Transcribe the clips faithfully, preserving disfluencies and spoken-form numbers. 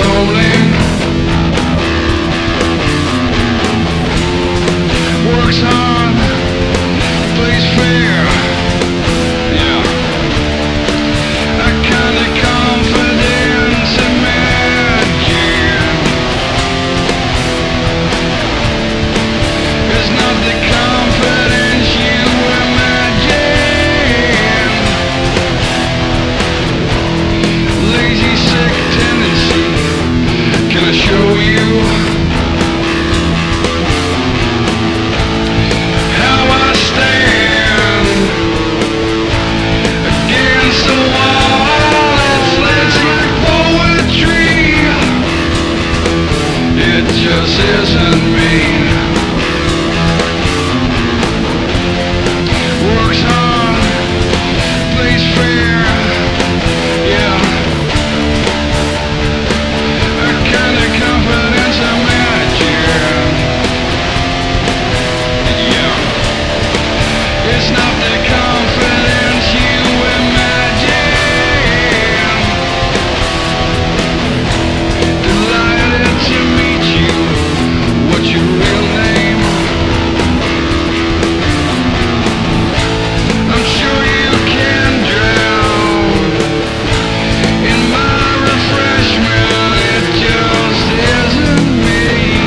slowly. Works hard, plays fair. Yeah. That kind of confidence imagine is not the confidence you imagine. Lazy, sick tendency. Can I show you how I stand against the wall? It's, it's like poetry. It just isn't me. Works hard, plays fair. Yeah. That kind of confidence I imagine. Yeah. It's not the confidence you imagine. Delighted to meet you. What's your real name? I'm sure you can drown in my refreshment. It just isn't me.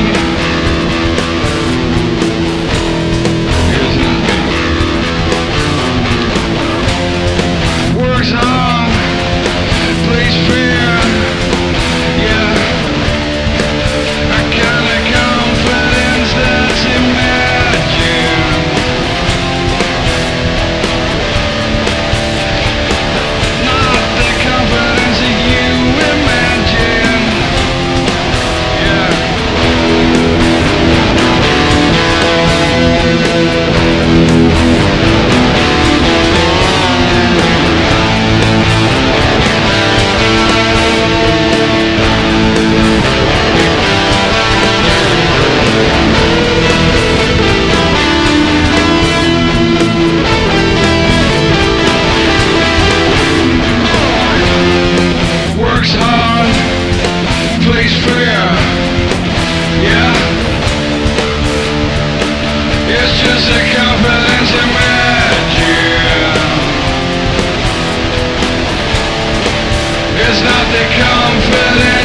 Isn't me. Works hard, plays fair. Yeah. That kind of confidence that's imagined. Not the confidence that you imagine. Yeah. Works hard, plays fair. Yeah. It's just a confidence imagine. It's not the confidence